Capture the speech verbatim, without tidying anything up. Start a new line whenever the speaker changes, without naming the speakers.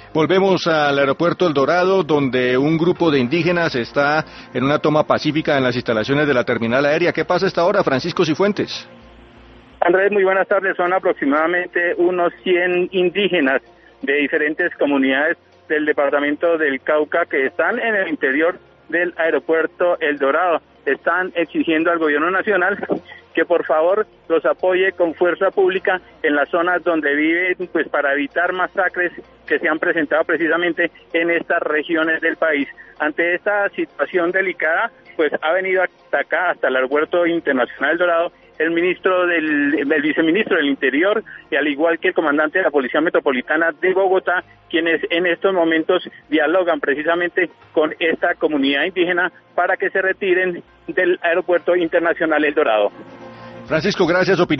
Volvemos al aeropuerto El Dorado, donde un grupo de indígenas está en una toma pacífica en las instalaciones de la terminal aérea. ¿Qué pasa a esta hora, Francisco Cifuentes?
Andrés, muy buenas tardes. Son aproximadamente unos cien indígenas de diferentes comunidades del departamento del Cauca que están en el interior del aeropuerto El Dorado. Están exigiendo al gobierno nacional que por favor los apoye con fuerza pública en las zonas donde viven, pues para evitar masacres que se han presentado precisamente en estas regiones del país. Ante esta situación delicada, pues ha venido hasta acá, hasta el aeropuerto internacional El Dorado, el ministro del, el viceministro del Interior, y al igual que el comandante de la Policía Metropolitana de Bogotá, quienes en estos momentos dialogan precisamente con esta comunidad indígena para que se retiren del aeropuerto internacional El Dorado.
Francisco, gracias. Opinión